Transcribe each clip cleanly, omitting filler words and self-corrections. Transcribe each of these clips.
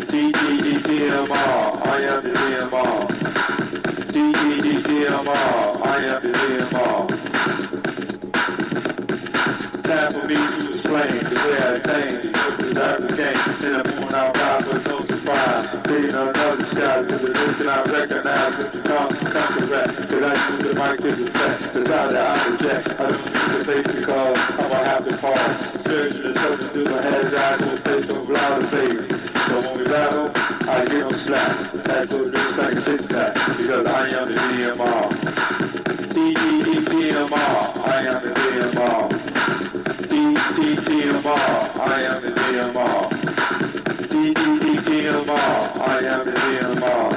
DDDMR, I am the DMR. DDDMR, I am the DMR. Time for me to explain the way I think, the desire to gain. Then I'm moving out loud with no surprise. Taking another shot, cause the next thing I recognize that you come to rap. Cause I use the mic to the fact, the side that I reject. I don't need the face because I'm gonna have to fall. Surgeon is something to my head, I just face so loud and bass. So when we battle, I get no slack. That's what it is like a six-pack, because I am the DMR. DMR, I am the DMR. DMR, I am the DMR. DMR, I am the DMR.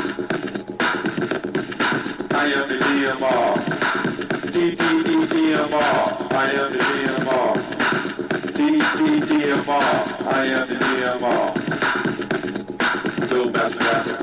I am the DMR. DMR, I am the DMR. DMR, I am the DMR. Little master rapper.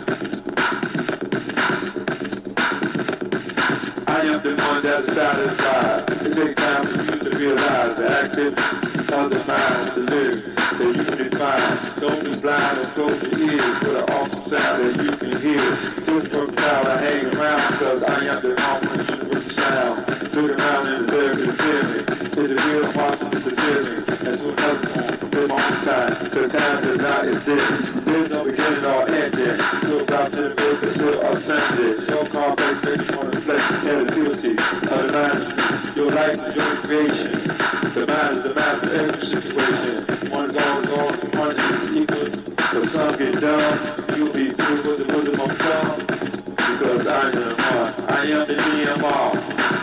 I am the one that's satisfied. It takes time for you to realize the activity of the mind and the lyrics that you can find. Don't be blind and close your ears for the awesome sound that you can hear. Just for crowd I hang around because I am the one with the universal sound. Look around in the lyrics and feel me. It's a real monster, it's a feeling. And so another one, live on time, because time does not exist. There's no beginning or ending. So about to the birth and still ascended. So complex that you want to flex and the beauty of the management. Your life is your creation. The mind is the master of every situation. One is all, one is equal. But some get dumb. You'll be through with the bosom of some. Because I am one. I am the DMR.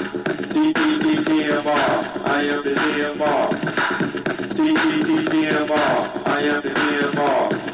DMR. I am the DMR. DMR. I am the DMR.